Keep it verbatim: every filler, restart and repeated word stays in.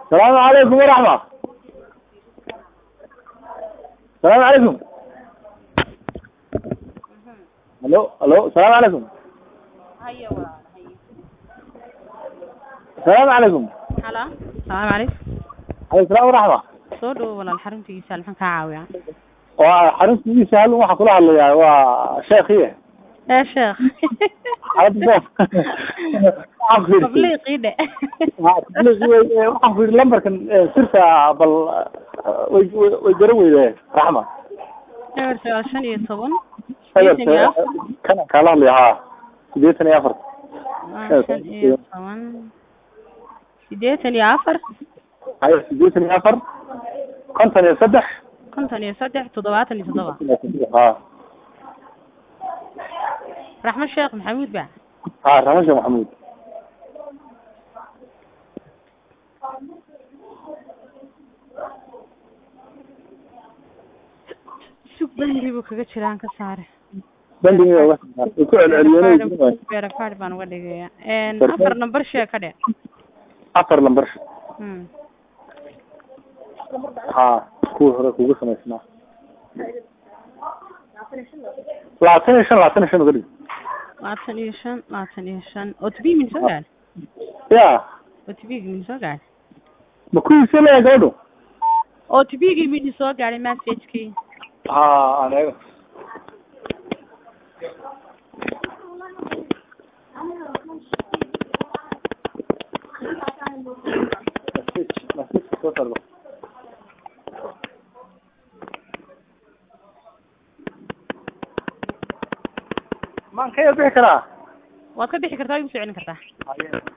السلام عليكم ورحمة. السلام عليكم. الو الو السلام عليكم. هيا ولا هيا. السلام عليكم. هلا السلام عليكم. عليكم السلام ورحمة. soo dhow walaal xaruntiisa maxaan ka caawiyaa? waa xaruntiisa hal waxa kula hadlayaa waa sheekhiye. ee sheekh hadda tabliiqide waxaan ku lambarkan sirta bal way way garan weeyeen raxma ewer shan iyo toban kana kala hadlayaa sideetan iyo afar shan iyo toban sideetan iyo afar ay sideetan iyo afar konton iyo saddex konton iyo saddex toddobaatan iyo toddoba ha raxma sheekh maxamuud ba ha raxma sheekh maxamuud sug bangi buu kaga jiraan ka saare bangiga wax ku celceliyay verify baan uga dhigayaa een afar number sheeg ka dhe afar number hmm ha ku hore kugu samaysnaa labaatan iyo shan labaatan iyo shan gadi labaatan iyo shan labaatan iyo shan oo tibi min soo gaar ya oo tibi min soo gaar ma ku isla gado oo tibi min soo gaaray message-kii ha anaga man kaya bixi karaa waad ka bixi kartaa igu soo celin kartaa